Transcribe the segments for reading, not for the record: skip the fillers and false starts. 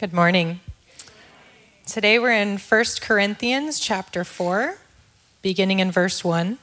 Good morning. Today we're in 1 Corinthians chapter 4, beginning in verse 1.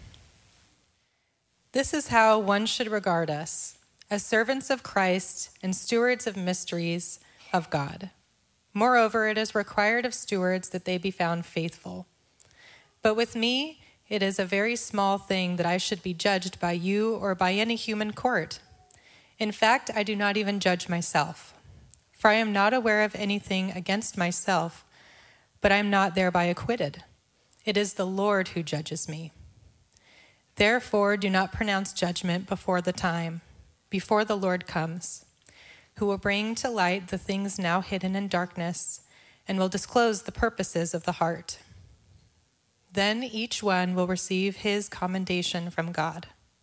This is how one should regard us, as servants of Christ and stewards of mysteries of God. Moreover, it is required of stewards that they be found faithful. But with me, it is a very small thing that I should be judged by you or by any human court. In fact, I do not even judge myself. For I am not aware of anything against myself, but I am not thereby acquitted. It is the Lord who judges me. Therefore, do not pronounce judgment before the time, before the Lord comes, who will bring to light the things now hidden in darkness and will disclose the purposes of the heart. Then each one will receive his commendation from God.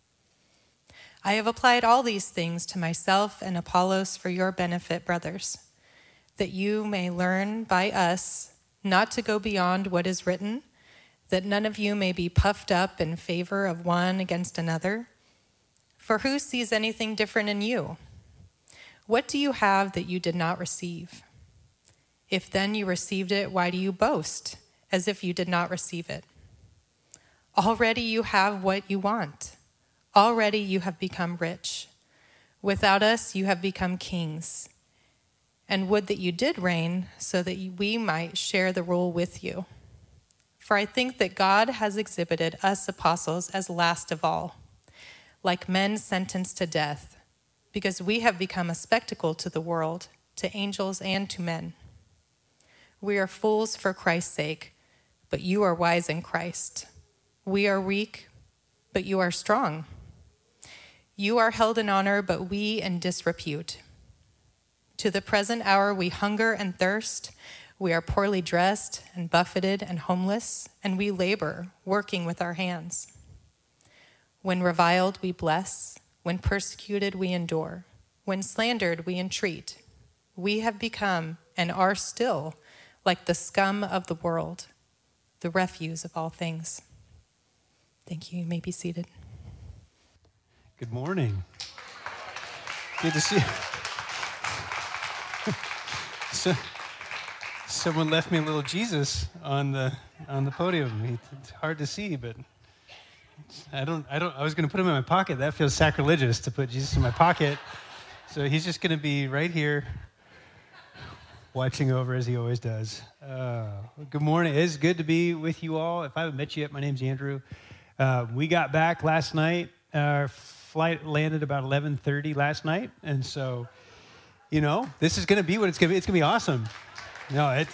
I have applied all these things to myself and Apollos for your benefit, brothers, that you may learn by us not to go beyond what is written, that none of you may be puffed up in favor of one against another. For who sees anything different in you? What do you have that you did not receive? If then you received it, why do you boast, as if you did not receive it? Already you have what you want. Already you have become rich. Without us, you have become kings. And would that you did reign, so that we might share the rule with you. For I think that God has exhibited us apostles as last of all, like men sentenced to death, because we have become a spectacle to the world, to angels and to men. We are fools for Christ's sake, but you are wise in Christ. We are weak, but you are strong. You are held in honor, but we in disrepute. To the present hour we hunger and thirst. We are poorly dressed and buffeted and homeless, and we labor, working with our hands. When reviled, we bless. When persecuted, we endure. When slandered, we entreat. We have become, and are still, like the scum of the world, the refuse of all things. Thank you. You may be seated. Good morning. Good to see you. Someone left me a little Jesus on the podium. It's hard to see, but I was going to put him in my pocket. That feels sacrilegious to put Jesus in my pocket. So he's just going to be right here watching over as he always does. Good morning. It is good to be with you all. If I haven't met you yet, my name's Andrew. We got back last night. Our flight landed about 11:30 last night, and so, this is going to be what it's going to be. It's going to be awesome. I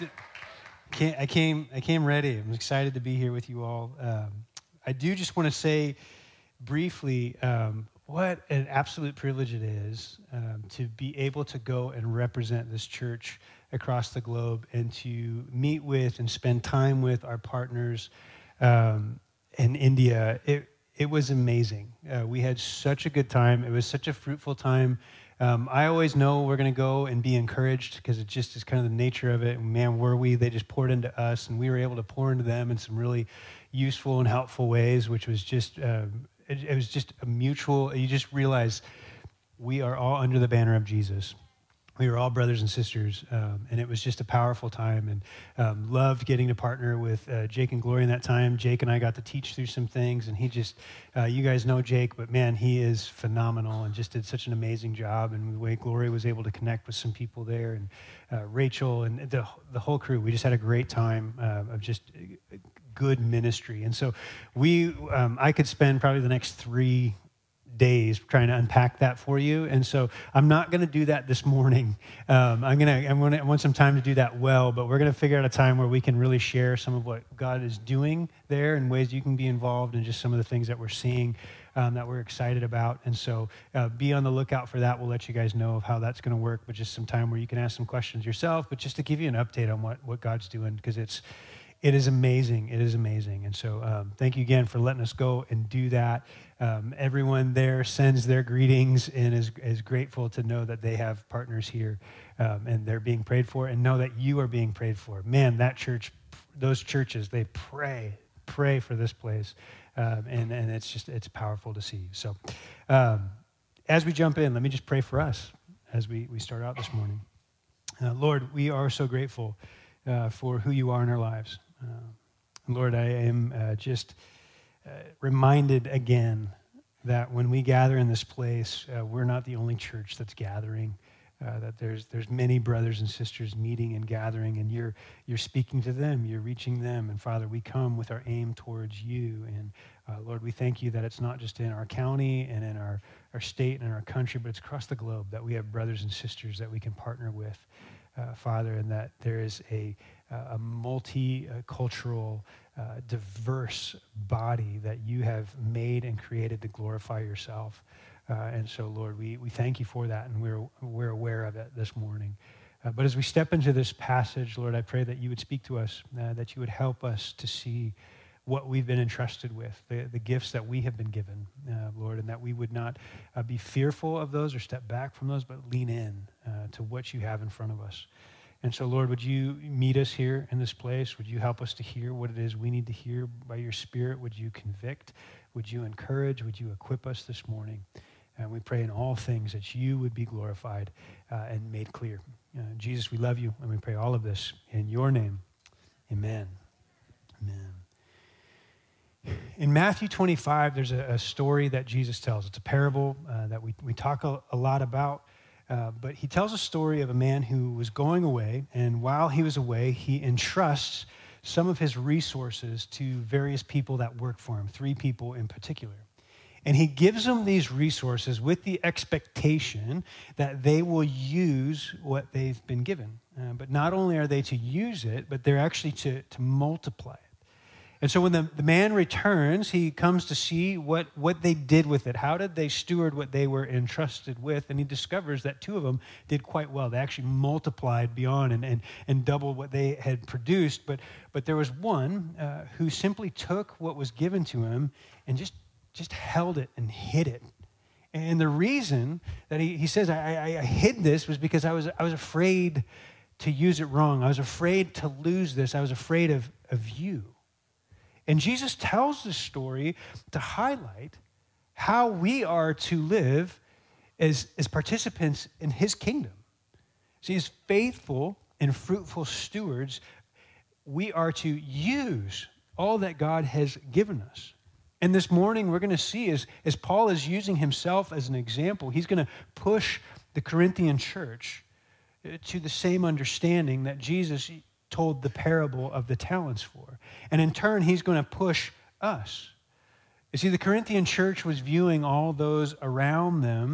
came ready. I'm excited to be here with you all. I do just want to say briefly what an absolute privilege it is to be able to go and represent this church across the globe and to meet with and spend time with our partners in India. It was amazing. We had such a good time. It was such a fruitful time. I always know we're going to go and be encouraged because it just is kind of the nature of it. And man, were we? They just poured into us, and we were able to pour into them in some really useful and helpful ways, which was just, it was just a mutual, you just realize we are all under the banner of Jesus. We were all brothers and sisters, and it was just a powerful time, and loved getting to partner with Jake and Glory in that time. Jake and I got to teach through some things, and he just, you guys know Jake, but man, he is phenomenal and just did such an amazing job, and the way Glory was able to connect with some people there, and Rachel and the whole crew. We just had a great time of just good ministry, and so I could spend probably the next 3 days trying to unpack that for you, and so I'm not going to do that this morning. I want some time to do that well, but we're going to figure out a time where we can really share some of what God is doing there and ways you can be involved and just some of the things that we're seeing that we're excited about. And so be on the lookout for that. We'll let you guys know of how that's going to work, but just some time where you can ask some questions yourself, but just to give you an update on what God's doing, because it is amazing. It is amazing. And so thank you again for letting us go and do that. Everyone there sends their greetings and is grateful to know that they have partners here and they're being prayed for, and know that you are being prayed for. Man, that church, those churches, they pray for this place. And it's powerful to see. So as we jump in, let me just pray for us as we start out this morning. Lord, we are so grateful for who you are in our lives. Lord, I am just reminded again that when we gather in this place, we're not the only church that's gathering, that there's many brothers and sisters meeting and gathering, and you're speaking to them, you're reaching them. And Father, we come with our aim towards you. And Lord, we thank you that it's not just in our county and in our state and in our country, but it's across the globe, that we have brothers and sisters that we can partner with, Father, and that there is a multicultural, diverse body that you have made and created to glorify yourself. And so, Lord, we thank you for that, and we're aware of it this morning. But as we step into this passage, Lord, I pray that you would speak to us, that you would help us to see what we've been entrusted with, the gifts that we have been given, Lord, and that we would not be fearful of those or step back from those, but lean in to what you have in front of us. And so, Lord, would you meet us here in this place? Would you help us to hear what it is we need to hear by your Spirit? Would you convict? Would you encourage? Would you equip us this morning? And we pray in all things that you would be glorified and made clear. Jesus, we love you, and we pray all of this in your name. Amen. Amen. In Matthew 25, there's a story that Jesus tells. It's a parable that we talk a lot about. But he tells a story of a man who was going away, and while he was away, he entrusts some of his resources to various people that work for him, 3 people in particular. And he gives them these resources with the expectation that they will use what they've been given. But not only are they to use it, but they're actually to multiply it. And so when the man returns, he comes to see what they did with it. How did they steward what they were entrusted with? And he discovers that 2 of them did quite well. They actually multiplied beyond and doubled what they had produced. But there was one who simply took what was given to him and just held it and hid it. And the reason that he says, I hid this was because I was afraid to use it wrong. I was afraid to lose this. I was afraid of you. And Jesus tells this story to highlight how we are to live as participants in his kingdom. See, as faithful and fruitful stewards, we are to use all that God has given us. And this morning, we're going to see, as Paul is using himself as an example, he's going to push the Corinthian church to the same understanding that Jesus told the parable of the talents for. And in turn, he's going to push us. You see, the Corinthian church was viewing all those around them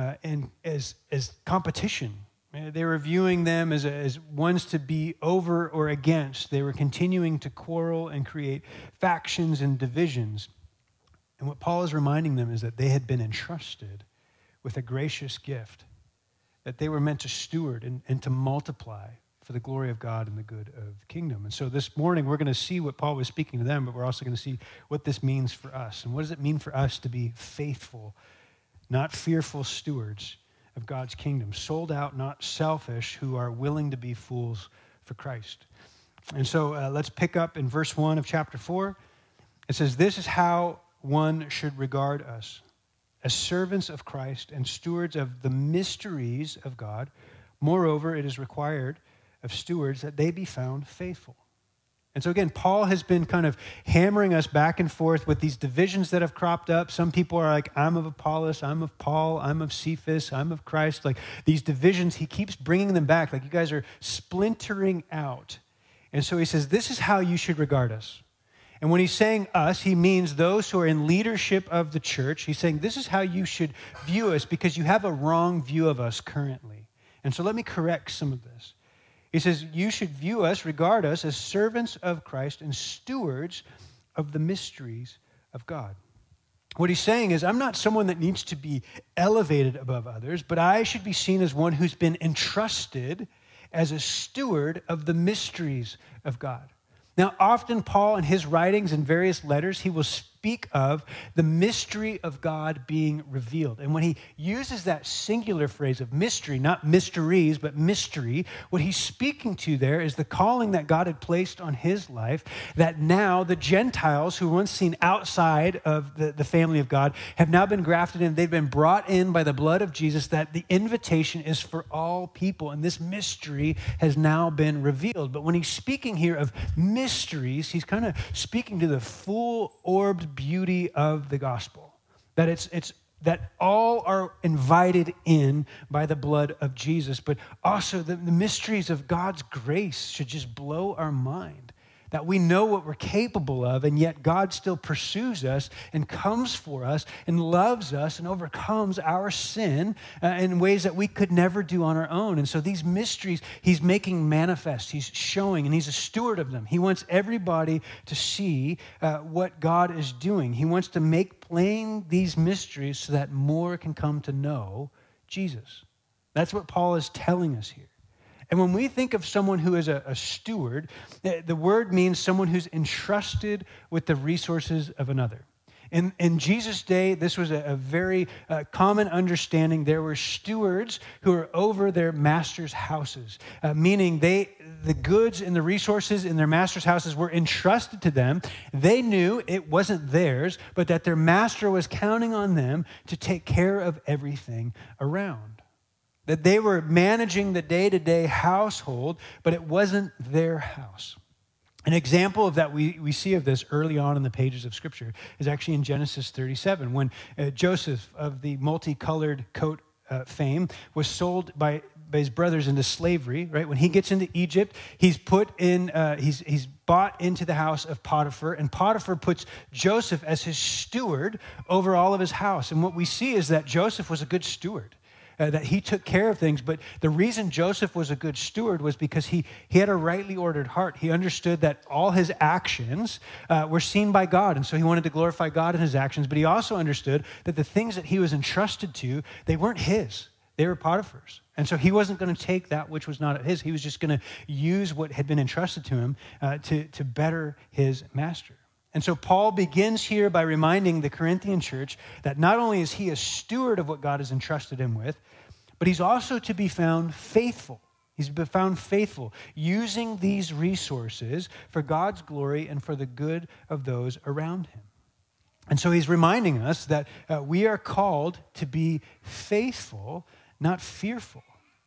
as competition. They were viewing them as ones to be over or against. They were continuing to quarrel and create factions and divisions. And what Paul is reminding them is that they had been entrusted with a gracious gift, that they were meant to steward and to multiply for the glory of God and the good of the kingdom. And so this morning, we're going to see what Paul was speaking to them, but we're also going to see what this means for us. And what does it mean for us to be faithful, not fearful stewards of God's kingdom, sold out, not selfish, who are willing to be fools for Christ? And so let's pick up in verse 1 of chapter 4. It says, "This is how one should regard us, as servants of Christ and stewards of the mysteries of God. Moreover, it is required of stewards that they be found faithful." And so again, Paul has been kind of hammering us back and forth with these divisions that have cropped up. Some people are like, I'm of Apollos, I'm of Paul, I'm of Cephas, I'm of Christ. Like these divisions, he keeps bringing them back. Like you guys are splintering out. And so he says, this is how you should regard us. And when he's saying us, he means those who are in leadership of the church. He's saying this is how you should view us because you have a wrong view of us currently. And so let me correct some of this. He says, you should view us, regard us as servants of Christ and stewards of the mysteries of God. What he's saying is, I'm not someone that needs to be elevated above others, but I should be seen as one who's been entrusted as a steward of the mysteries of God. Now, often Paul in his writings and various letters, he will speak of the mystery of God being revealed. And when he uses that singular phrase of mystery, not mysteries, but mystery, what he's speaking to there is the calling that God had placed on his life, that now the Gentiles who were once seen outside of the family of God have now been grafted in. They've been brought in by the blood of Jesus, that the invitation is for all people. And this mystery has now been revealed. But when he's speaking here of mysteries, he's kind of speaking to the full-orbed beauty of the gospel. That it's that all are invited in by the blood of Jesus, but also the mysteries of God's grace should just blow our mind. That we know what we're capable of, and yet God still pursues us and comes for us and loves us and overcomes our sin in ways that we could never do on our own. And so these mysteries he's making manifest, he's showing, and he's a steward of them. He wants everybody to see what God is doing. He wants to make plain these mysteries so that more can come to know Jesus. That's what Paul is telling us here. And when we think of someone who is a steward, the word means someone who's entrusted with the resources of another. In Jesus' day, this was a very common understanding. There were stewards who were over their master's houses, meaning the goods and the resources in their master's houses were entrusted to them. They knew it wasn't theirs, but that their master was counting on them to take care of everything around. That they were managing the day-to-day household, but it wasn't their house. An example of that we see of this early on in the pages of Scripture is actually in Genesis 37, when Joseph of the multicolored coat fame was sold by his brothers into slavery. Right when he gets into Egypt, he's put in. He's bought into the house of Potiphar, and Potiphar puts Joseph as his steward over all of his house. And what we see is that Joseph was a good steward. That he took care of things. But the reason Joseph was a good steward was because he had a rightly ordered heart. He understood that all his actions were seen by God, and so he wanted to glorify God in his actions. But he also understood that the things that he was entrusted to, they weren't his. They were Potiphar's. And so he wasn't going to take that which was not his. He was just going to use what had been entrusted to him to better his master. And so Paul begins here by reminding the Corinthian church that not only is he a steward of what God has entrusted him with, but he's also to be found faithful. He's been found faithful, using these resources for God's glory and for the good of those around him. And so he's reminding us that we are called to be faithful, not fearful.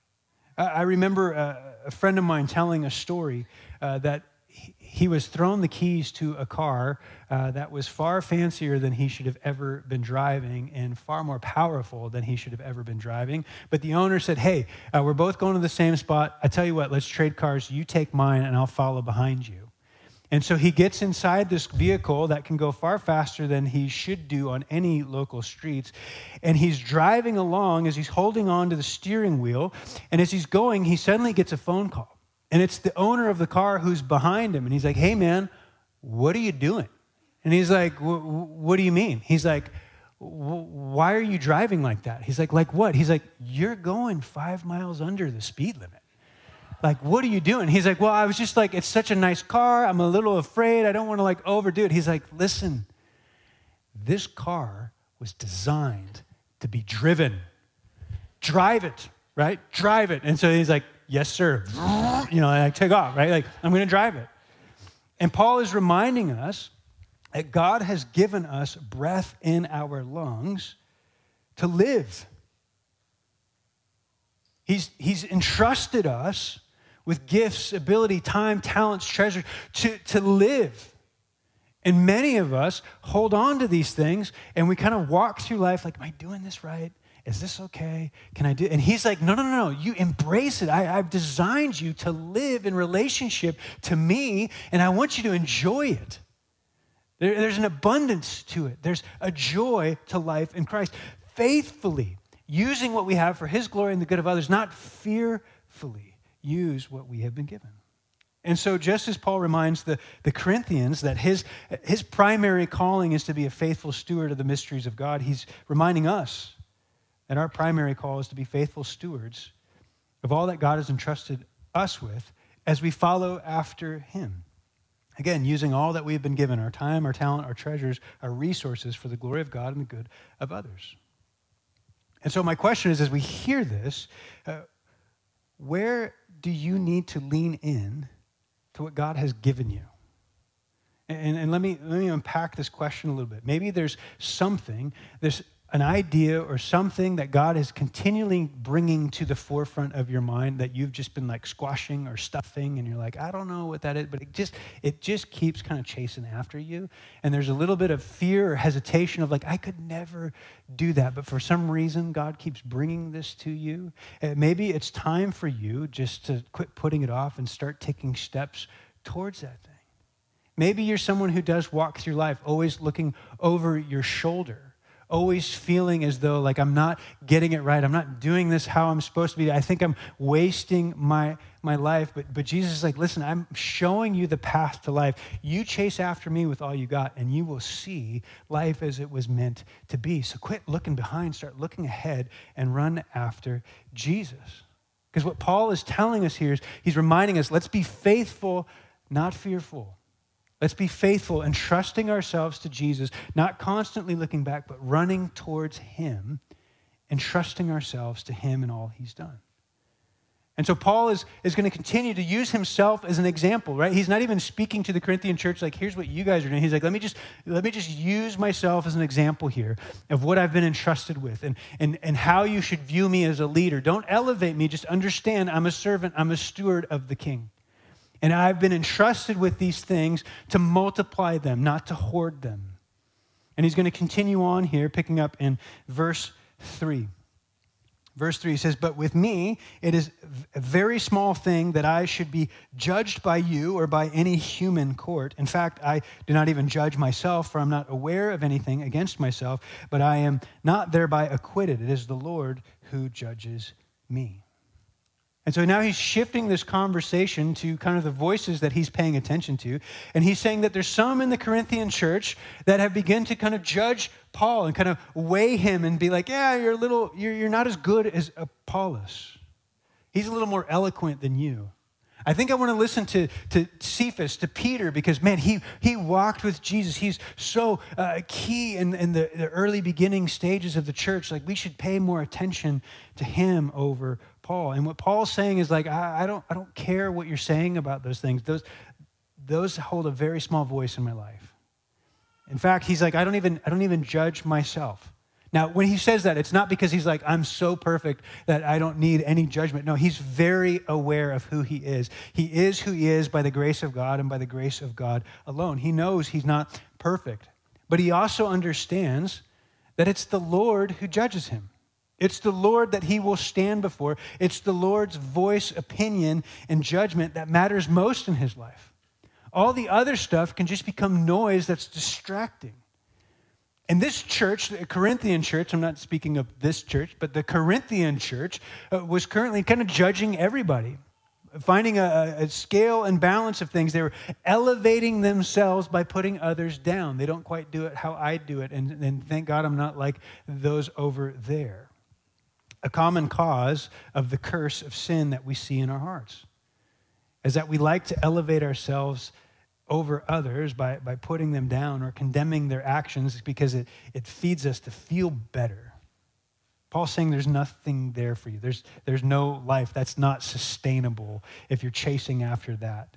I remember a friend of mine telling a story that he was thrown the keys to a car that was far fancier than he should have ever been driving and far more powerful than he should have ever been driving. But the owner said, hey, we're both going to the same spot. I tell you what, let's trade cars. You take mine and I'll follow behind you. And so he gets inside this vehicle that can go far faster than he should do on any local streets. And he's driving along as he's holding on to the steering wheel. And as he's going, he suddenly gets a phone call. And it's the owner of the car who's behind him. And he's like, hey, man, what are you doing? And he's like, what do you mean? He's like, why are you driving like that? He's like what? He's like, you're going 5 miles under the speed limit. Like, what are you doing? He's like, well, I was just like, it's such a nice car. I'm a little afraid. I don't want to overdo it. He's like, listen, this car was designed to be driven. Drive it, right? Drive it. And so he's like, yes, sir. I take off, right? Like, I'm going to drive it. And Paul is reminding us that God has given us breath in our lungs to live. He's entrusted us with gifts, ability, time, talents, treasures to live. And many of us hold on to these things and we kind of walk through life like, am I doing this right? Is this okay? Can I do it? And he's like, no. You embrace it. I've designed you to live in relationship to me, and I want you to enjoy it. There's an abundance to it. There's a joy to life in Christ. Faithfully using what we have for his glory and the good of others, not fearfully use what we have been given. And so just as Paul reminds the Corinthians that his primary calling is to be a faithful steward of the mysteries of God, he's reminding us that our primary call is to be faithful stewards of all that God has entrusted us with as we follow after him. Again, using all that we've been given, our time, our talent, our treasures, our resources for the glory of God and the good of others. And so my question is, as we hear this, where do you need to lean in to what God has given you? And let me unpack this question a little bit. Maybe there's an idea or something that God is continually bringing to the forefront of your mind that you've just been like squashing or stuffing, and you're like, I don't know what that is, but it just keeps kind of chasing after you. And there's a little bit of fear or hesitation of like, I could never do that, but for some reason, God keeps bringing this to you. Maybe it's time for you just to quit putting it off and start taking steps towards that thing. Maybe you're someone who does walk through life always looking over your shoulder, always feeling as though like I'm not getting it right. I'm not doing this how I'm supposed to be. I think I'm wasting my life. But Jesus is like, listen, I'm showing you the path to life. You chase after me with all you got, and you will see life as it was meant to be. So quit looking behind, start looking ahead, and run after Jesus. Because what Paul is telling us here is he's reminding us, let's be faithful, not fearful. Let's be faithful and trusting ourselves to Jesus, not constantly looking back, but running towards him and trusting ourselves to him and all he's done. And so Paul is going to continue to use himself as an example, right? He's not even speaking to the Corinthian church like, here's what you guys are doing. He's like, let me just use myself as an example here of what I've been entrusted with and how you should view me as a leader. Don't elevate me, just understand I'm a servant, I'm a steward of the King. And I've been entrusted with these things to multiply them, not to hoard them. And he's going to continue on here, picking up in verse 3. Verse 3 says, but with me, it is a very small thing that I should be judged by you or by any human court. In fact, I do not even judge myself, for I'm not aware of anything against myself, but I am not thereby acquitted. It is the Lord who judges me. And so now he's shifting this conversation to kind of the voices that he's paying attention to. And he's saying that there's some in the Corinthian church that have begun to kind of judge Paul and kind of weigh him and be like, yeah, you're not as good as Apollos. He's a little more eloquent than you. I think I want to listen to Cephas, to Peter, because, man, he walked with Jesus. He's so key in the early beginning stages of the church. Like, we should pay more attention to him over Paul. And what Paul's saying is like, I don't care what you're saying about those things. Those hold a very small voice in my life. In fact, he's like, I don't even judge myself. Now, when he says that, it's not because he's like, I'm so perfect that I don't need any judgment. No, he's very aware of who he is. He is who he is by the grace of God and by the grace of God alone. He knows he's not perfect, but he also understands that it's the Lord who judges him. It's the Lord that he will stand before. It's the Lord's voice, opinion, and judgment that matters most in his life. All the other stuff can just become noise that's distracting. And this church, the Corinthian church, I'm not speaking of this church, but the Corinthian church was currently kind of judging everybody, finding a scale and balance of things. They were elevating themselves by putting others down. They don't quite do it how I do it, and thank God I'm not like those over there. A common cause of the curse of sin that we see in our hearts is that we like to elevate ourselves over others by putting them down or condemning their actions because it feeds us to feel better. Paul's saying there's nothing there for you. There's no life. That's not sustainable if you're chasing after that.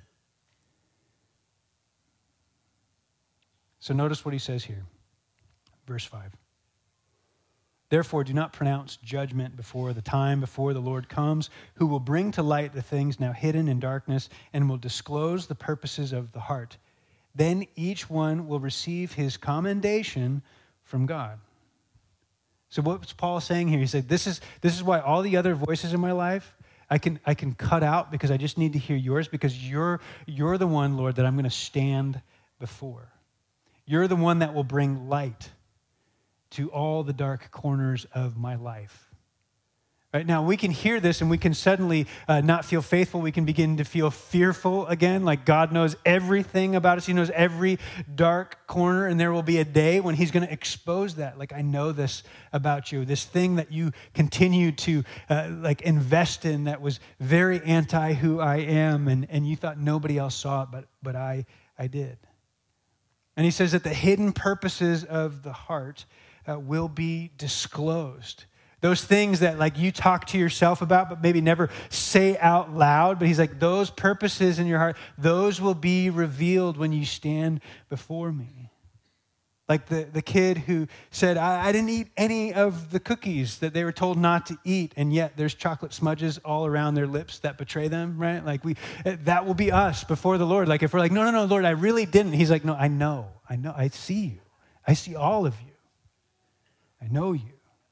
So notice what he says here. Verse 5. Therefore, do not pronounce judgment before the Lord comes, who will bring to light the things now hidden in darkness and will disclose the purposes of the heart. Then each one will receive his commendation from God. So what's Paul saying here? He said, this is why all the other voices in my life I can cut out because I just need to hear yours because you're the one, Lord, that I'm going to stand before. You're the one that will bring light to all the dark corners of my life. Right now, we can hear this and we can suddenly not feel faithful. We can begin to feel fearful again, like God knows everything about us. He knows every dark corner, and there will be a day when he's going to expose that. Like, I know this about you, this thing that you continue to invest in that was very anti who I am, and you thought nobody else saw it, but I I did. And he says that the hidden purposes of the heart will be disclosed. Those things that like you talk to yourself about, but maybe never say out loud. But he's like, those purposes in your heart, those will be revealed when you stand before me. Like the kid who said, I didn't eat any of the cookies that they were told not to eat, and yet there's chocolate smudges all around their lips that betray them, right? Like that will be us before the Lord. Like if we're like, no, Lord, I really didn't. He's like, no, I know, I see you. I see all of you. I know you.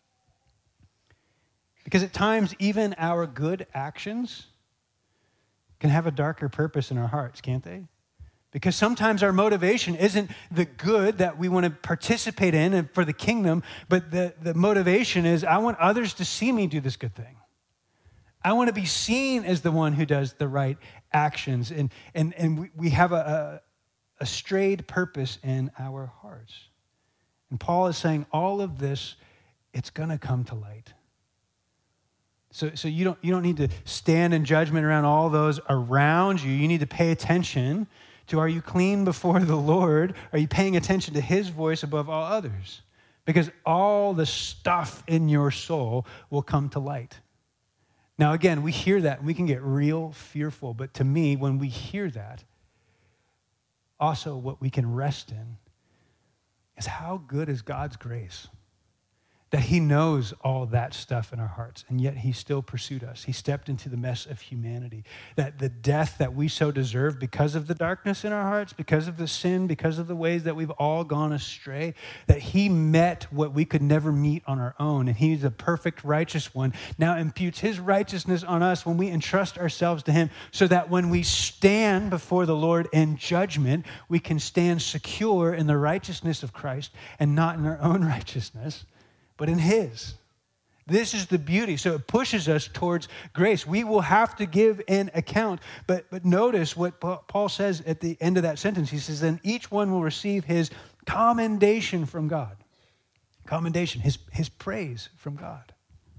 Because at times, even our good actions can have a darker purpose in our hearts, can't they? Because sometimes our motivation isn't the good that we want to participate in and for the kingdom, but the motivation is, I want others to see me do this good thing. I want to be seen as the one who does the right actions. And we have a strayed purpose in our hearts. And Paul is saying all of this, it's going to come to light. So you don't need to stand in judgment around all those around you. You need to pay attention to, are you clean before the Lord? Are you paying attention to his voice above all others? Because all the stuff in your soul will come to light. Now, again, we hear that and we can get real fearful. But to me, when we hear that, also what we can rest in is how good is God's grace. That he knows all that stuff in our hearts, and yet he still pursued us. He stepped into the mess of humanity. That the death that we so deserve because of the darkness in our hearts, because of the sin, because of the ways that we've all gone astray, that he met what we could never meet on our own, and he's a perfect righteous one. Now imputes his righteousness on us when we entrust ourselves to him, so that when we stand before the Lord in judgment, we can stand secure in the righteousness of Christ and not in our own righteousness, but in his. This is the beauty. So it pushes us towards grace. We will have to give an account. But notice what Paul says at the end of that sentence. He says, then each one will receive his commendation from God. Commendation, his praise from God.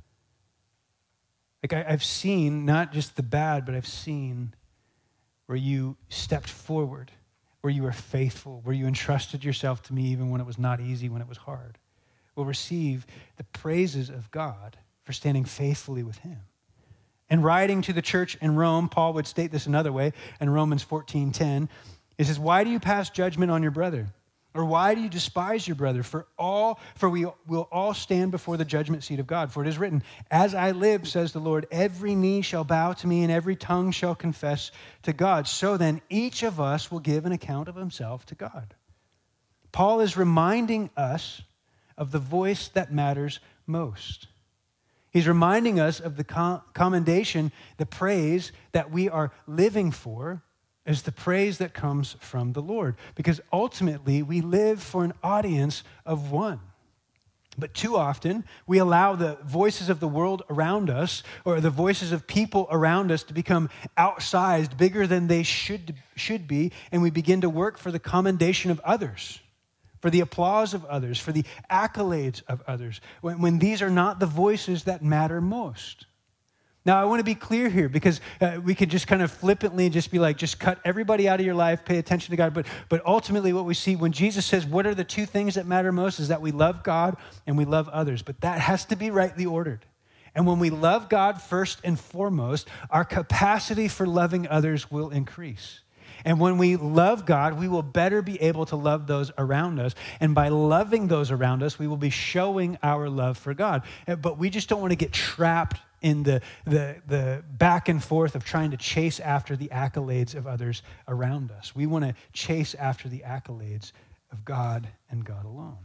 Like I've seen not just the bad, but I've seen where you stepped forward, where you were faithful, where you entrusted yourself to me even when it was not easy, when it was hard. Will receive the praises of God for standing faithfully with him. And writing to the church in Rome, Paul would state this another way in Romans 14:10. He says, why do you pass judgment on your brother? Or why do you despise your brother? For we will all stand before the judgment seat of God. For it is written, as I live, says the Lord, every knee shall bow to me and every tongue shall confess to God. So then each of us will give an account of himself to God. Paul is reminding us of the voice that matters most. He's reminding us of the commendation, the praise that we are living for is the praise that comes from the Lord. Because ultimately, we live for an audience of one. But too often, we allow the voices of the world around us or the voices of people around us to become outsized, bigger than they should be, and we begin to work for the commendation of others, for the applause of others, for the accolades of others, when these are not the voices that matter most. Now, I want to be clear here because we could just kind of flippantly just be like, just cut everybody out of your life, pay attention to God. But ultimately what we see when Jesus says, what are the two things that matter most is that we love God and we love others. But that has to be rightly ordered. And when we love God first and foremost, our capacity for loving others will increase. And when we love God, we will better be able to love those around us. And by loving those around us, we will be showing our love for God. But we just don't want to get trapped in the back and forth of trying to chase after the accolades of others around us. We want to chase after the accolades of God and God alone.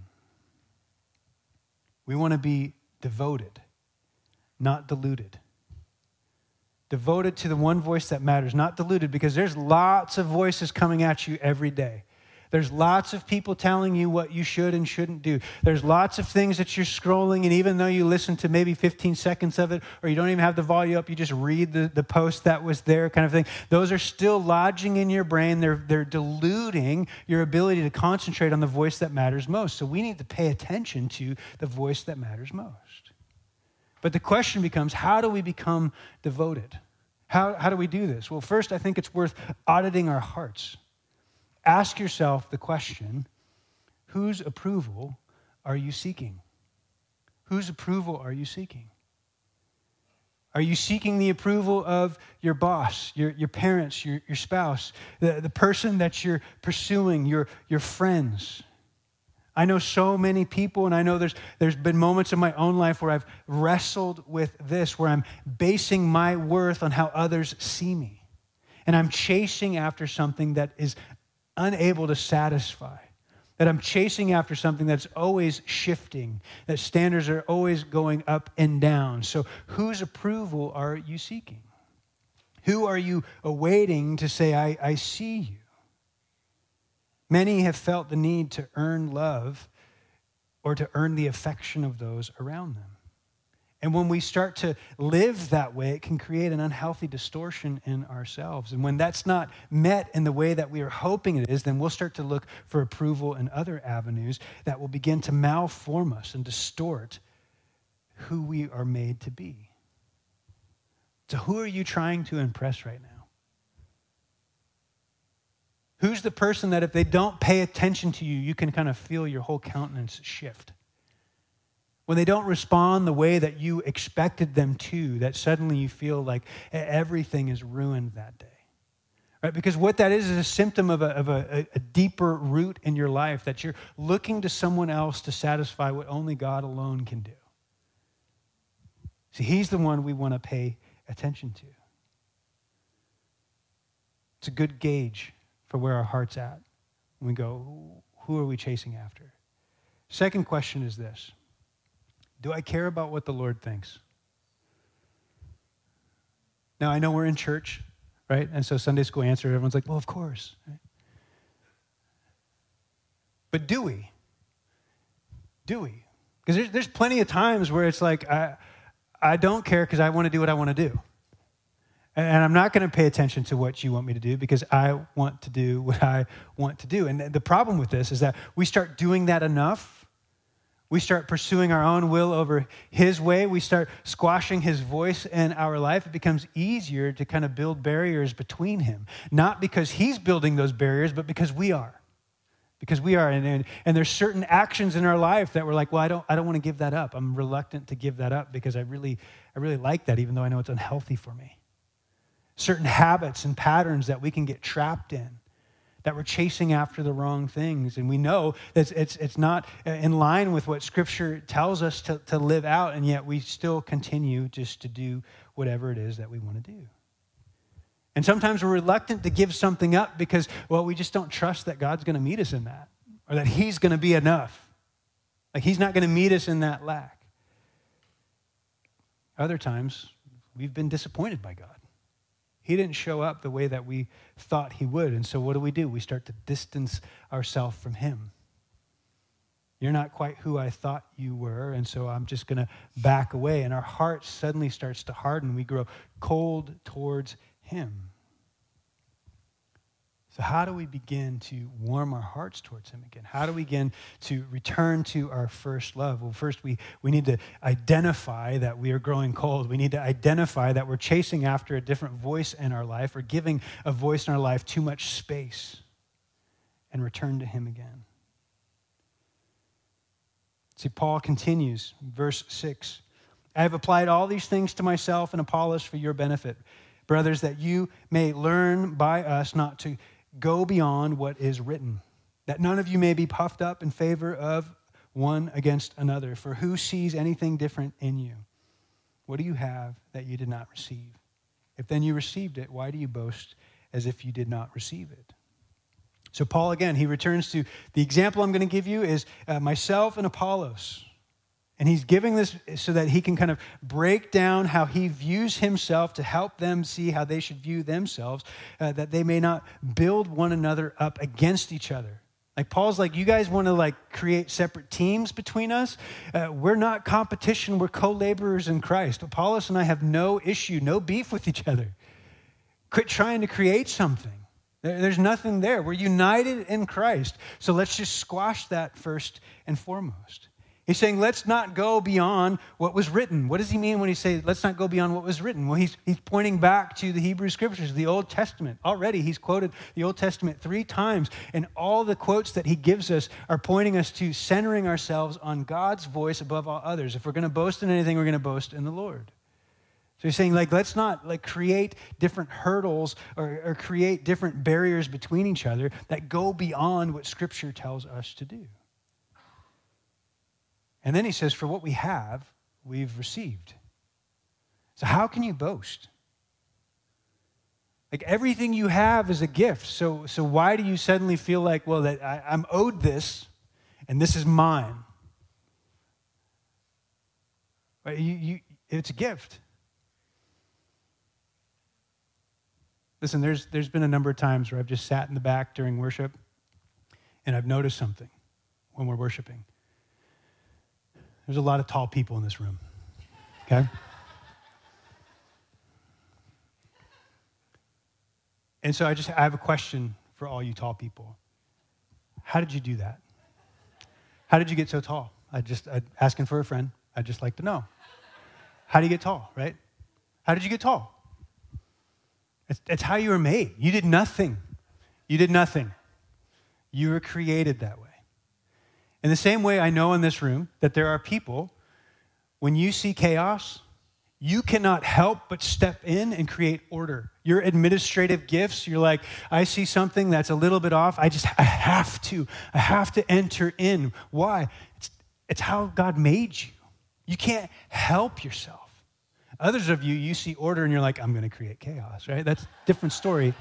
We want to be devoted, not deluded. Devoted to the one voice that matters, not deluded, because there's lots of voices coming at you every day. There's lots of people telling you what you should and shouldn't do. There's lots of things that you're scrolling, and even though you listen to maybe 15 seconds of it, or you don't even have the volume up, you just read the post that was there kind of thing. Those are still lodging in your brain. They're diluting your ability to concentrate on the voice that matters most. So we need to pay attention to the voice that matters most. But the question becomes, how do we become devoted? How do we do this? Well, first, I think it's worth auditing our hearts. ask yourself the question, whose approval are you seeking? Whose approval are you seeking? Are you seeking the approval of your boss, your parents, your spouse, the person that you're pursuing, your friends? I know so many people, and I know there's been moments in my own life where I've wrestled with this, where I'm basing my worth on how others see me. And I'm chasing after something that is unable to satisfy. That I'm chasing after something that's always shifting, that standards are always going up and down. So whose approval are you seeking? Who are you awaiting to say, I see you? Many have felt the need to earn love or to earn the affection of those around them. And when we start to live that way, it can create an unhealthy distortion in ourselves. And when that's not met in the way that we are hoping it is, then we'll start to look for approval in other avenues that will begin to malform us and distort who we are made to be. So who are you trying to impress right now? Who's the person that if they don't pay attention to you, you can kind of feel your whole countenance shift? When they don't respond the way that you expected them to, that suddenly you feel like everything is ruined that day. Right? Because what that is a symptom of a deeper root in your life, that you're looking to someone else to satisfy what only God alone can do. See, he's the one we want to pay attention to. It's a good gauge for where our heart's at. When we go, who are we chasing after? Second question is this. Do I care about what the Lord thinks? Now, I know we're in church, right? And so Sunday school answer, everyone's like, well, of course. Right? But do we? Do we? Because there's plenty of times where it's like, I don't care because I want to do what I want to do. And I'm not going to pay attention to what you want me to do because I want to do what I want to do. And the problem with this is that we start doing that enough. We start pursuing our own will over his way. We start squashing his voice in our life. It becomes easier to kind of build barriers between him. Not because he's building those barriers, but because we are. Because we are. And there's certain actions in our life that we're like, well, I don't want to give that up. I'm reluctant to give that up because I really like that, even though I know it's unhealthy for me. Certain habits and patterns that we can get trapped in, that we're chasing after the wrong things. And we know that it's not in line with what Scripture tells us to live out, and yet we still continue just to do whatever it is that we want to do. And sometimes we're reluctant to give something up because, well, we just don't trust that God's going to meet us in that, or that he's going to be enough. Like he's not going to meet us in that lack. Other times, we've been disappointed by God. He didn't show up the way that we thought he would. And so what do? We start to distance ourselves from him. You're not quite who I thought you were, and so I'm just going to back away. And our heart suddenly starts to harden. We grow cold towards him. So how do we begin to warm our hearts towards him again? How do we begin to return to our first love? Well, first we need to identify that we are growing cold. We need to identify that we're chasing after a different voice in our life or giving a voice in our life too much space, and return to him again. See, Paul continues, verse 6. I have applied all these things to myself and Apollos for your benefit, brothers, that you may learn by us not to go beyond what is written, that none of you may be puffed up in favor of one against another. For who sees anything different in you? What do you have that you did not receive? If then you received it, why do you boast as if you did not receive it? So Paul, again, he returns to the example I'm going to give you is myself and Apollos. And he's giving this so that he can kind of break down how he views himself to help them see how they should view themselves, that they may not build one another up against each other. Like Paul's like, you guys want to like create separate teams between us? We're not competition. We're co-laborers in Christ. Apollos and I have no issue, no beef with each other. Quit trying to create something. There's nothing there. We're united in Christ. So let's just squash that first and foremost. He's saying, let's not go beyond what was written. What does he mean when he says, let's not go beyond what was written? Well, he's pointing back to the Hebrew Scriptures, the Old Testament. Already, he's quoted the Old Testament 3 times, and all the quotes that he gives us are pointing us to centering ourselves on God's voice above all others. If we're going to boast in anything, we're going to boast in the Lord. So he's saying, let's not create different hurdles or create different barriers between each other that go beyond what Scripture tells us to do. And then he says, for what we have, we've received. So how can you boast? Everything you have is a gift. So why do you suddenly feel like, well, that I'm owed this, and this is mine? It's a gift. Listen, there's been a number of times where I've just sat in the back during worship, and I've noticed something when we're worshiping. There's a lot of tall people in this room, okay? And so I have a question for all you tall people. How did you do that? How did you get so tall? I'm asking for a friend. I'd just like to know. How do you get tall, right? How did you get tall? It's how you were made. You did nothing. You did nothing. You were created that way. In the same way, I know in this room that there are people, when you see chaos, you cannot help but step in and create order. Your administrative gifts, you're like, I see something that's a little bit off. I have to enter in. Why? It's how God made you. You can't help yourself. Others of you see order and you're like, I'm going to create chaos, right? That's a different story.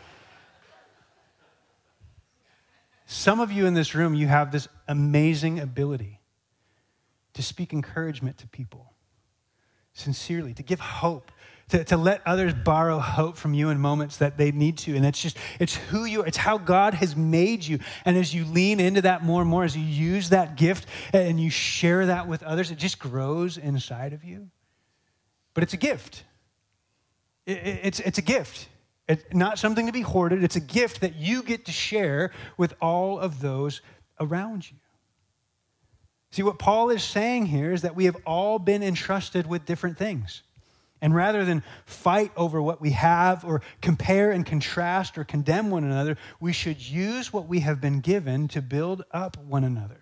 Some of you in this room, you have this amazing ability to speak encouragement to people, sincerely, to give hope, to let others borrow hope from you in moments that they need to. And it's who you are. It's how God has made you. And as you lean into that more and more, as you use that gift and you share that with others, it just grows inside of you. But it's a gift. It's a gift. It's not something to be hoarded. It's a gift that you get to share with all of those around you. See, what Paul is saying here is that we have all been entrusted with different things. And rather than fight over what we have or compare and contrast or condemn one another, we should use what we have been given to build up one another.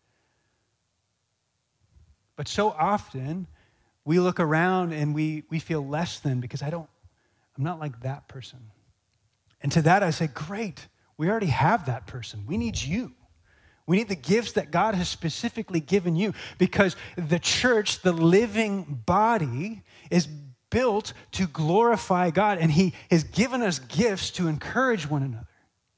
But so often, we look around and we feel less than because I'm not like that person. And to that I say, great, we already have that person. We need you. We need the gifts that God has specifically given you because the church, the living body, is built to glorify God, and He has given us gifts to encourage one another.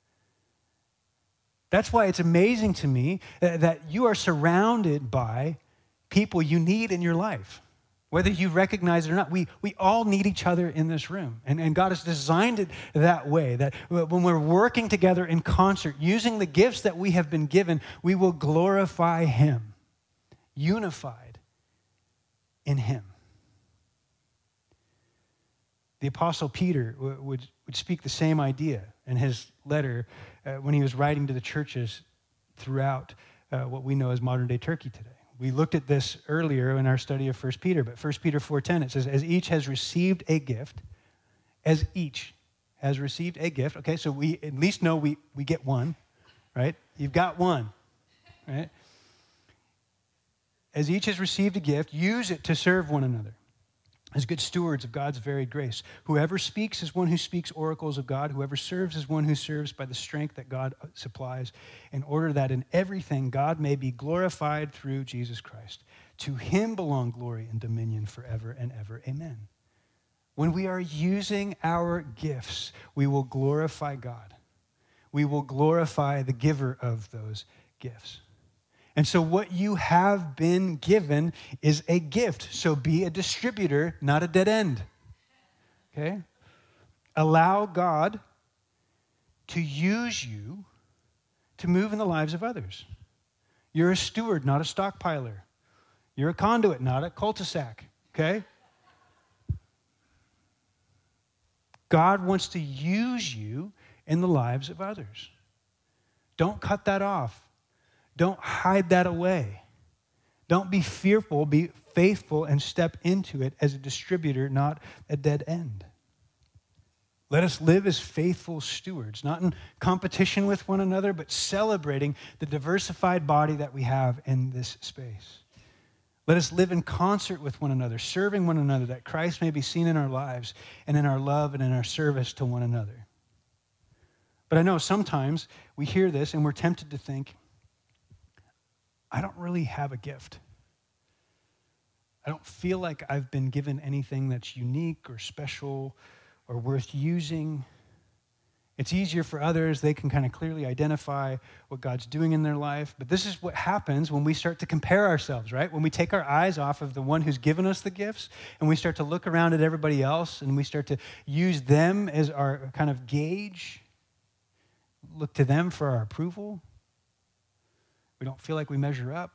That's why it's amazing to me that you are surrounded by people you need in your life. Whether you recognize it or not, we all need each other in this room. And God has designed it that way, that when we're working together in concert, using the gifts that we have been given, we will glorify Him, unified in Him. The Apostle Peter would speak the same idea in his letter when he was writing to the churches throughout what we know as modern-day Turkey today. We looked at this earlier in our study of 1 Peter, but 1 Peter 4:10, it says, as each has received a gift, okay, so we at least know we get one, right? You've got one, right? As each has received a gift, use it to serve one another as good stewards of God's varied grace. Whoever speaks is one who speaks oracles of God. Whoever serves is one who serves by the strength that God supplies, in order that in everything God may be glorified through Jesus Christ. To Him belong glory and dominion forever and ever. Amen. When we are using our gifts, we will glorify God. We will glorify the giver of those gifts. And so what you have been given is a gift. So be a distributor, not a dead end. Okay? Allow God to use you to move in the lives of others. You're a steward, not a stockpiler. You're a conduit, not a cul-de-sac. Okay? God wants to use you in the lives of others. Don't cut that off. Don't hide that away. Don't be fearful, be faithful, and step into it as a distributor, not a dead end. Let us live as faithful stewards, not in competition with one another, but celebrating the diversified body that we have in this space. Let us live in concert with one another, serving one another, that Christ may be seen in our lives and in our love and in our service to one another. But I know sometimes we hear this and we're tempted to think, I don't really have a gift. I don't feel like I've been given anything that's unique or special or worth using. It's easier for others. They can kind of clearly identify what God's doing in their life. But this is what happens when we start to compare ourselves, right? When we take our eyes off of the one who's given us the gifts and we start to look around at everybody else and we start to use them as our kind of gauge, look to them for our approval. We don't feel like we measure up.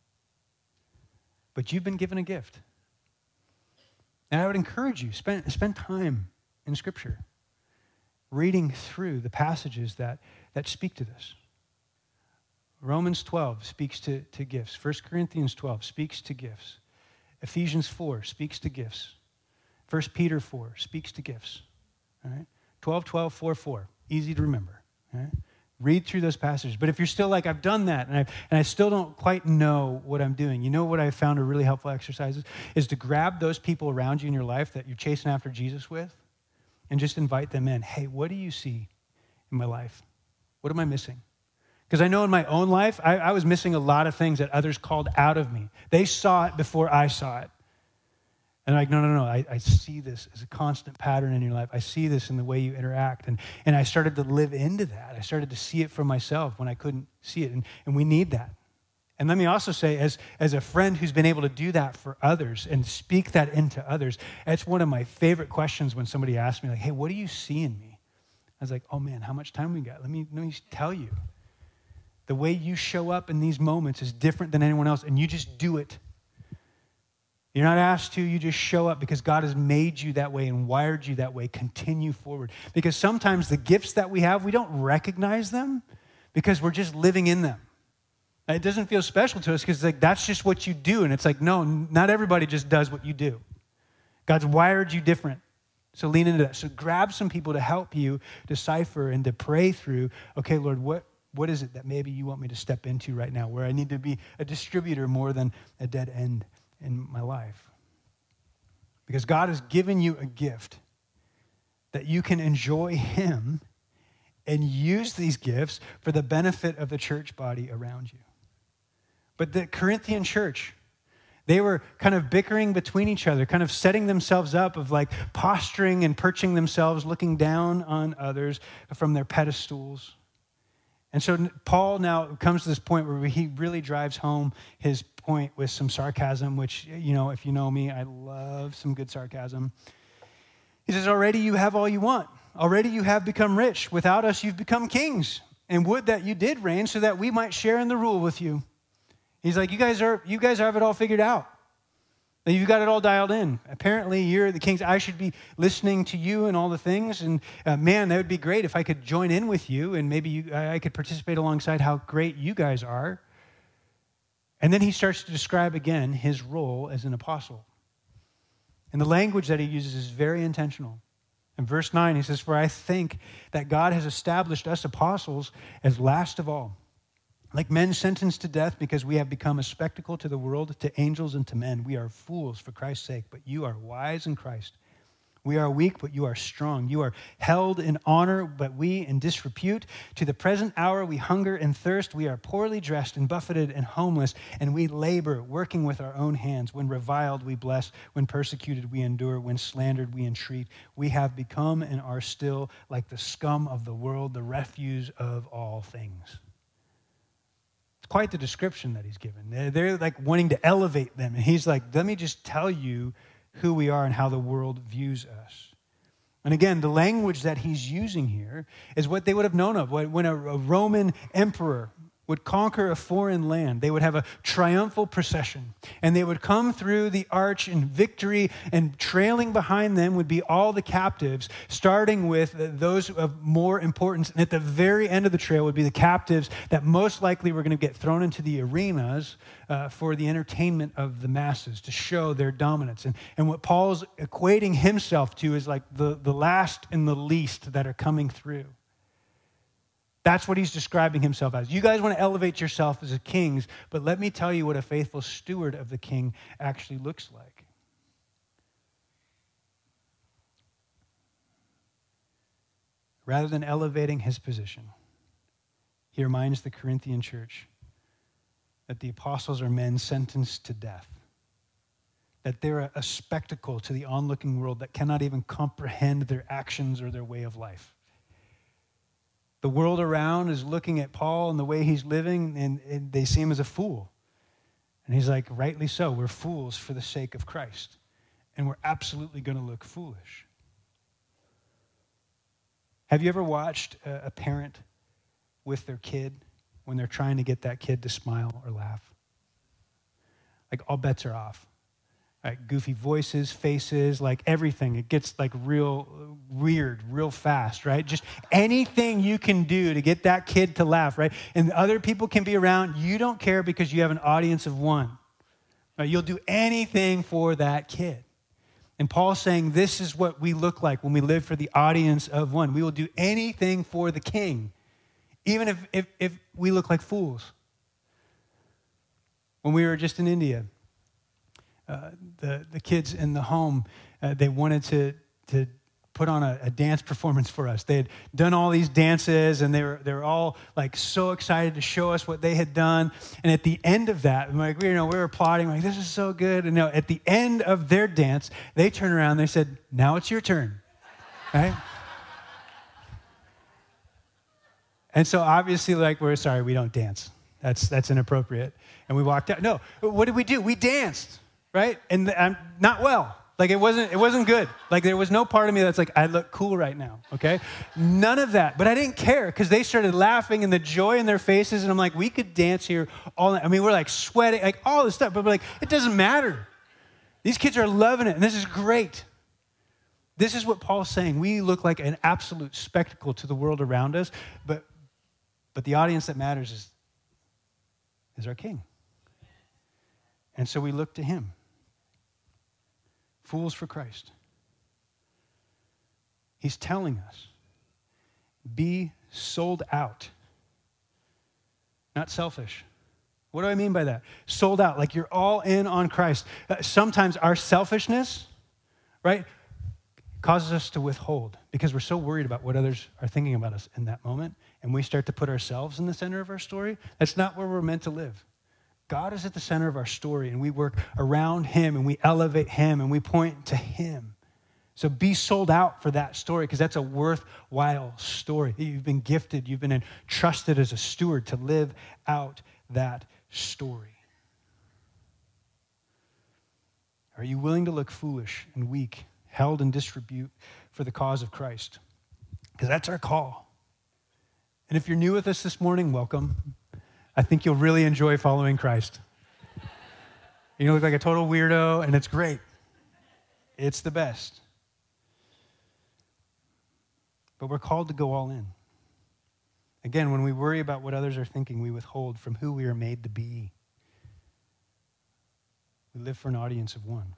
But you've been given a gift. And I would encourage you, spend time in Scripture, reading through the passages that speak to this. Romans 12 speaks to gifts. 1 Corinthians 12 speaks to gifts. Ephesians 4 speaks to gifts. 1 Peter 4 speaks to gifts. All right? 12, 12, 4, 4. Easy to remember. All right? Read through those passages. But if you're still like, I've done that, and I still don't quite know what I'm doing, you know what I found a really helpful exercise is to grab those people around you in your life that you're chasing after Jesus with, and just invite them in. Hey, what do you see in my life? What am I missing? Because I know in my own life, I was missing a lot of things that others called out of me. They saw it before I saw it. And I'm like, no. I see this as a constant pattern in your life. I see this in the way you interact. And I started to live into that. I started to see it for myself when I couldn't see it. And we need that. And let me also say, as a friend who's been able to do that for others and speak that into others, it's one of my favorite questions when somebody asks me, like, hey, what do you see in me? I was like, oh man, how much time we got? Let me tell you. The way you show up in these moments is different than anyone else, and you just do it. You're not asked to, you just show up because God has made you that way and wired you that way. Continue forward. Because sometimes the gifts that we have, we don't recognize them because we're just living in them. It doesn't feel special to us because it's like, that's just what you do. And it's like, no, not everybody just does what you do. God's wired you different. So lean into that. So grab some people to help you decipher and to pray through, okay, Lord, what is it that maybe you want me to step into right now where I need to be a distributor more than a dead end in my life? Because God has given you a gift that you can enjoy Him and use these gifts for the benefit of the church body around you. But the Corinthian church, they were kind of bickering between each other, kind of setting themselves up of like posturing and perching themselves, looking down on others from their pedestals. And so Paul now comes to this point where he really drives home his point with some sarcasm, which, you know, if you know me, I love some good sarcasm. He says, already you have all you want. Already you have become rich. Without us, you've become kings. And would that you did reign so that we might share in the rule with you. He's like, you guys have it all figured out. You've got it all dialed in. Apparently, you're the kings. I should be listening to you and all the things. And man, that would be great if I could join in with you and maybe I could participate alongside how great you guys are. And then he starts to describe again his role as an apostle. And the language that he uses is very intentional. In verse 9, he says, for I think that God has established us apostles as last of all, like men sentenced to death because we have become a spectacle to the world, to angels and to men. We are fools for Christ's sake, but you are wise in Christ. We are weak, but you are strong. You are held in honor, but we in disrepute. To the present hour we hunger and thirst. We are poorly dressed and buffeted and homeless, and we labor, working with our own hands. When reviled, we bless. When persecuted, we endure. When slandered, we entreat. We have become and are still like the scum of the world, the refuse of all things. It's quite the description that he's given. They're like wanting to elevate them. And he's like, let me just tell you who we are and how the world views us. And again, the language that he's using here is what they would have known of. When a Roman emperor would conquer a foreign land. They would have a triumphal procession, and they would come through the arch in victory, and trailing behind them would be all the captives, starting with those of more importance. And at the very end of the trail would be the captives that most likely were going to get thrown into the arenas for the entertainment of the masses to show their dominance. And what Paul's equating himself to is like the last and the least that are coming through. That's what he's describing himself as. You guys want to elevate yourself as kings, but let me tell you what a faithful steward of the king actually looks like. Rather than elevating his position, he reminds the Corinthian church that the apostles are men sentenced to death, that they're a spectacle to the onlooking world that cannot even comprehend their actions or their way of life. The world around is looking at Paul and the way he's living, and they see him as a fool. And he's like, rightly so. We're fools for the sake of Christ. And we're absolutely going to look foolish. Have you ever watched a parent with their kid when they're trying to get that kid to smile or laugh? Like, all bets are off. Like, goofy voices, faces, like everything. It gets like real weird, real fast, right? Just anything you can do to get that kid to laugh, right? And other people can be around. You don't care because you have an audience of one. Right? You'll do anything for that kid. And Paul's saying this is what we look like when we live for the audience of one. We will do anything for the king, even if we look like fools. When we were just in India, the kids in the home, they wanted to put on a dance performance for us. They had done all these dances, and they were all like so excited to show us what they had done. And at the end of that, like we were applauding, like this is so good. And at the end of their dance, they turned around and they said, "Now it's your turn," right? And so obviously, like, we're sorry, we don't dance. That's inappropriate. And we walked out. No, what did we do? We danced. Right? And I'm not well. Like it wasn't good. Like there was no part of me that's like, I look cool right now, okay? None of that. But I didn't care because they started laughing and the joy in their faces. And I'm like, we could dance here all night. I mean, we're like sweating, like all this stuff. But we're like, it doesn't matter. These kids are loving it. And this is great. This is what Paul's saying. We look like an absolute spectacle to the world around us. But the audience that matters is our king. And so we look to him. Fools for Christ. He's telling us, be sold out, not selfish. What do I mean by that? Sold out, like you're all in on Christ. Sometimes our selfishness, right, causes us to withhold because we're so worried about what others are thinking about us in that moment, and we start to put ourselves in the center of our story. That's not where we're meant to live. God is at the center of our story, and we work around him, and we elevate him, and we point to him. So be sold out for that story, because that's a worthwhile story. You've been gifted, you've been entrusted as a steward to live out that story. Are you willing to look foolish and weak, held in disrepute for the cause of Christ? Because that's our call. And if you're new with us this morning, welcome. I think you'll really enjoy following Christ. You look like a total weirdo, and it's great. It's the best. But we're called to go all in. Again, when we worry about what others are thinking, we withhold from who we are made to be. We live for an audience of one.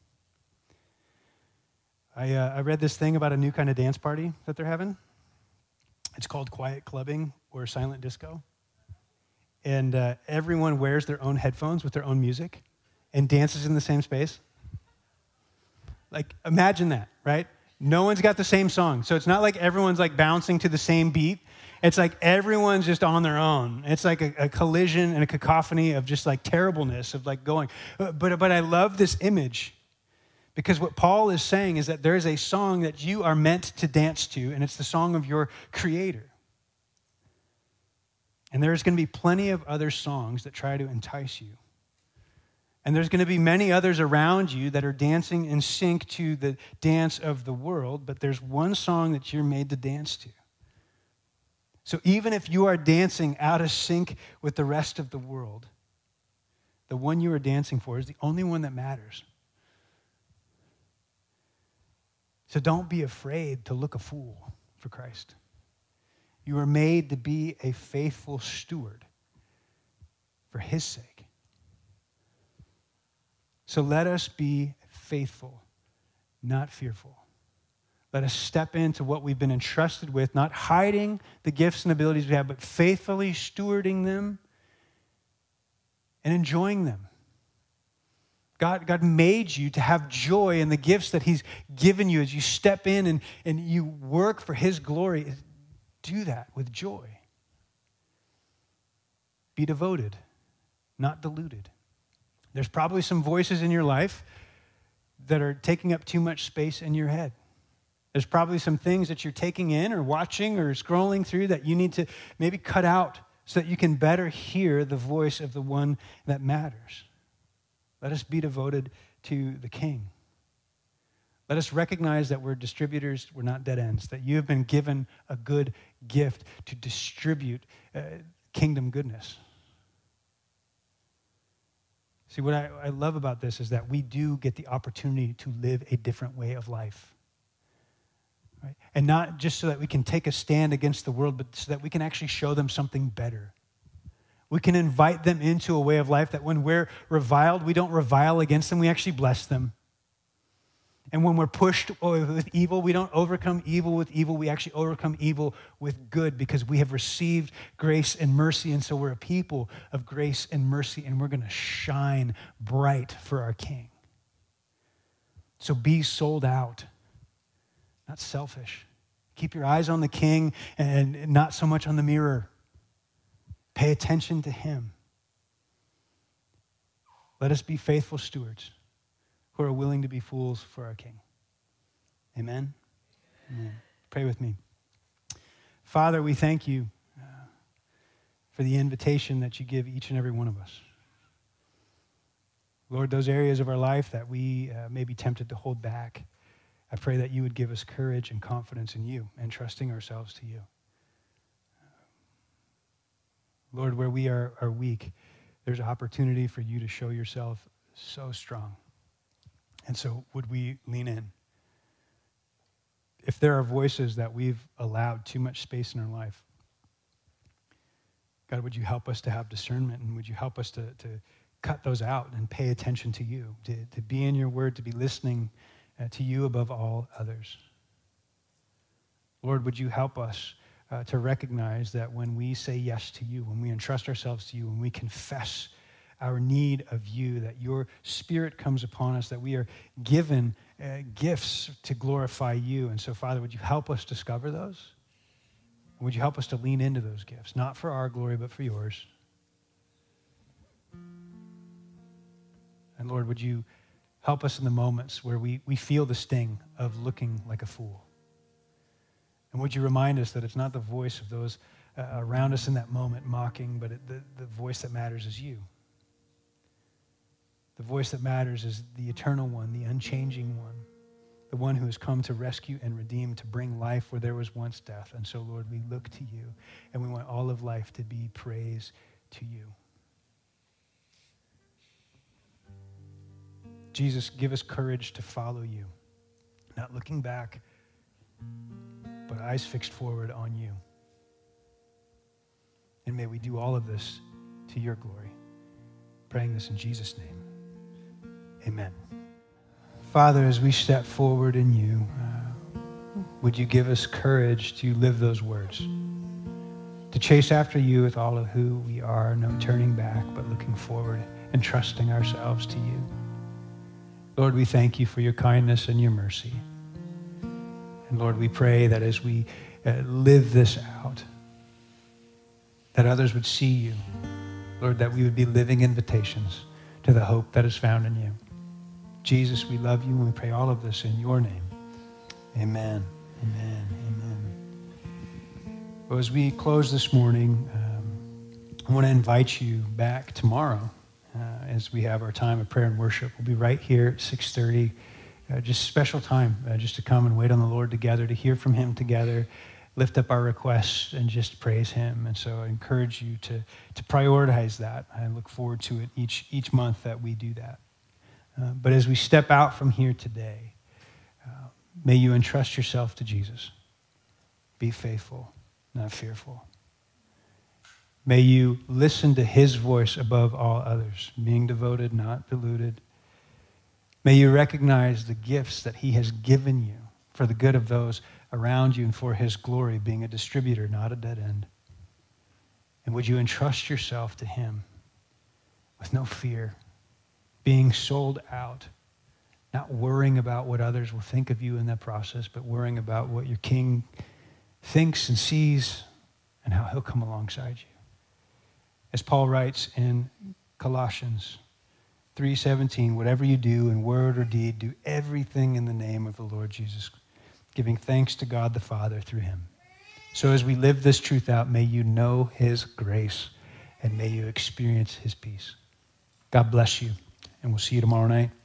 I read this thing about a new kind of dance party that they're having. It's called quiet clubbing or silent disco. And everyone wears their own headphones with their own music and dances in the same space. Like, imagine that, right? No one's got the same song. So it's not like everyone's like bouncing to the same beat. It's like everyone's just on their own. It's like a collision and a cacophony of just like terribleness of like going. But I love this image because what Paul is saying is that there is a song that you are meant to dance to, and it's the song of your Creator. And there's going to be plenty of other songs that try to entice you. And there's going to be many others around you that are dancing in sync to the dance of the world, but there's one song that you're made to dance to. So even if you are dancing out of sync with the rest of the world, the one you are dancing for is the only one that matters. So don't be afraid to look a fool for Christ. You are made to be a faithful steward for his sake. So let us be faithful, not fearful. Let us step into what we've been entrusted with, not hiding the gifts and abilities we have, but faithfully stewarding them and enjoying them. God made you to have joy in the gifts that he's given you as you step in and you work for his glory. Do that with joy. Be devoted, not deluded. There's probably some voices in your life that are taking up too much space in your head. There's probably some things that you're taking in or watching or scrolling through that you need to maybe cut out so that you can better hear the voice of the one that matters. Let us be devoted to the King. Let us recognize that we're distributors, we're not dead ends, that you have been given a good gift to distribute kingdom goodness. See, what I love about this is that we do get the opportunity to live a different way of life. Right? And not just so that we can take a stand against the world, but so that we can actually show them something better. We can invite them into a way of life that when we're reviled, we don't revile against them, we actually bless them. And when we're pushed with evil, we don't overcome evil with evil, we actually overcome evil with good because we have received grace and mercy. And so we're a people of grace and mercy, and we're going to shine bright for our King. So be sold out, not selfish. Keep your eyes on the King and not so much on the mirror. Pay attention to him. Let us be faithful stewards who are willing to be fools for our King. Amen? Amen. Pray with me. Father, we thank you for the invitation that you give each and every one of us. Lord, those areas of our life that we may be tempted to hold back, I pray that you would give us courage and confidence in you and trusting ourselves to you. Lord, where we are weak, there's opportunity for you to show yourself so strong. And so would we lean in? If there are voices that we've allowed too much space in our life, God, would you help us to have discernment, and would you help us to cut those out and pay attention to you, to be in your word, to be listening to you above all others. Lord, would you help us to recognize that when we say yes to you, when we entrust ourselves to you, when we confess our need of you, that your Spirit comes upon us, that we are given gifts to glorify you. And so, Father, would you help us discover those? Would you help us to lean into those gifts, not for our glory, but for yours? And Lord, would you help us in the moments where we feel the sting of looking like a fool? And would you remind us that it's not the voice of those around us in that moment mocking, but the voice that matters is you. The voice that matters is the eternal one, the unchanging one, the one who has come to rescue and redeem, to bring life where there was once death. And so, Lord, we look to you, and we want all of life to be praise to you. Jesus, give us courage to follow you, not looking back, but eyes fixed forward on you. And may we do all of this to your glory. Praying this in Jesus' name. Amen. Father, as we step forward in you, would you give us courage to live those words, to chase after you with all of who we are, no turning back, but looking forward and trusting ourselves to you. Lord, we thank you for your kindness and your mercy. And Lord, we pray that as we live this out, that others would see you. Lord, that we would be living invitations to the hope that is found in you. Jesus, we love you, and we pray all of this in your name. Amen. Amen. Amen. Well, as we close this morning, I want to invite you back tomorrow as we have our time of prayer and worship. We'll be right here at 6:30. Just special time just to come and wait on the Lord together, to hear from him together, lift up our requests and just praise him. And so I encourage you to prioritize that. I look forward to it each month that we do that. But as we step out from here today, may you entrust yourself to Jesus. Be faithful, not fearful. May you listen to his voice above all others, being devoted, not deluded. May you recognize the gifts that he has given you for the good of those around you and for his glory, being a distributor, not a dead end. And would you entrust yourself to him with no fear, being sold out, not worrying about what others will think of you in that process, but worrying about what your King thinks and sees and how he'll come alongside you. As Paul writes in Colossians 3:17, whatever you do in word or deed, do everything in the name of the Lord Jesus, giving thanks to God the Father through him. So as we live this truth out, may you know his grace and may you experience his peace. God bless you, and we'll see you tomorrow night.